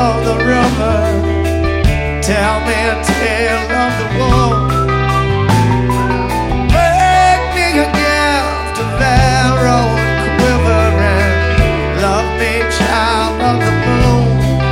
of the river, tell me a tale of the wolf.